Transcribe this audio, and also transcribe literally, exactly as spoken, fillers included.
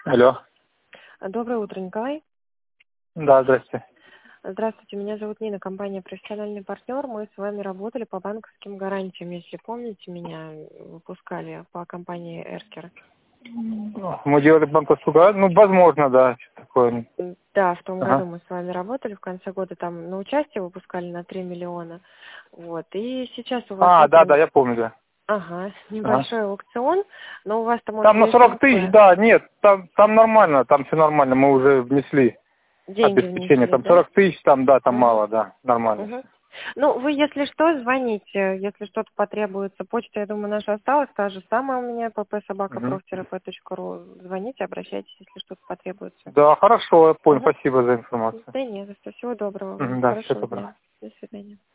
Алло. Доброе утро, Николай. Да, здрасте. Здравствуйте, меня зовут Нина, компания «Профессиональный партнер». Мы с вами работали по банковским гарантиям, если помните меня, выпускали по компании «Эркер». Мы делали банковскую гарантию? Ну, возможно, да, что такое. Да, в том Ага. году мы с вами работали, в конце года там на участие выпускали на три миллиона. Вот, и сейчас у вас А, да, закрыт... да, я помню, да. Ага, Ага. небольшой аукцион, но у вас там он Там на будет сорок тысяч, новый. да, нет, там, там нормально, там все нормально, мы уже внесли Деньги обеспечение. внесли, Там да? сорок тысяч, там, да, там Угу. мало, да, нормально Угу. все. Ну, вы, если что, звоните, если что-то потребуется. Почта, я думаю, наша осталась, та же самая у меня, Угу. pp-собака-проф-ру. Звоните, обращайтесь, если что-то потребуется. Да, хорошо, я понял, Угу. спасибо за информацию. Да не за что. Всего доброго вам. Мгм, да, все Хорошего добро. дня. До свидания.